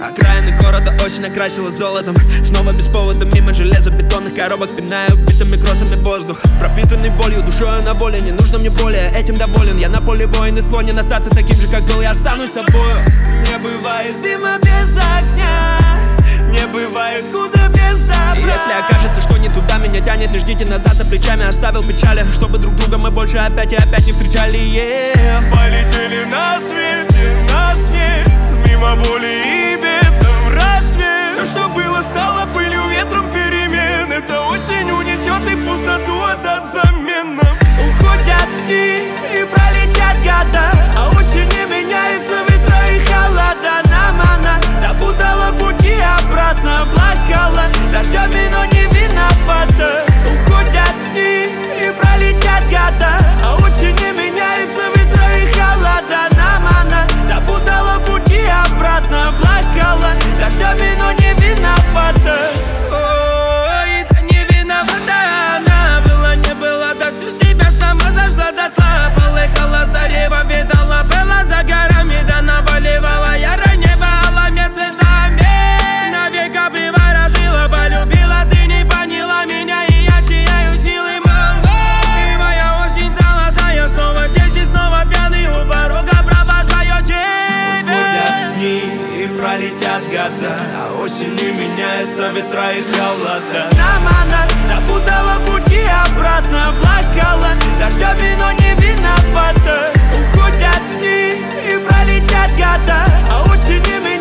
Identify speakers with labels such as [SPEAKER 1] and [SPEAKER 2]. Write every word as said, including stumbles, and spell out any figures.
[SPEAKER 1] Окраины города осень окрасила золотом. Снова без повода мимо железобетонных коробок пинаю убитыми кроссами воздух. Пропитанный болью, душою на воле. Не нужно мне более, этим доволен. Я на поле воин и склонен остаться таким же, как был. Я останусь собою. Не бывает дыма без огня, не бывает худо без добра. И если окажется, что не туда меня тянет, не ждите назад, за плечами оставил печали, чтобы друг друга мы больше опять и опять не встречали. yeah.
[SPEAKER 2] Полетели на свете, нас нет, мимо боли и бед в рассвет. Все, что было, стало пылью, ветром перемен. Это осень унесет и пустоту отдаст замену.
[SPEAKER 1] Уходят дни и пролетят года, а осенью меняются ветра и холода. Нам она запутала пути обратно, плакала дождями, но не виновата. Уходят дни и пролетят года, а осенью меняются ветра и холода. Нам она запутала пути обратно, плакала дождями, но не виновата. Ой, да не виновата она, была не была, да всю себя сама зажгла дотла. Полыхала зарево, видала, была за горами, да наваливала яро небо алыми цветами. Навека приворожила, полюбила, ты не поняла меня, и я теряю силы, мама. И моя осень золотая, снова здесь и снова пьяный у порога провожаю тебя. Уходят дни и пролетят года, а осенью меняются ветра и холода. Нам она запутала пути обратно, плакала дождями, но не виновата. Уходят дни и пролетят года, а осенью меняются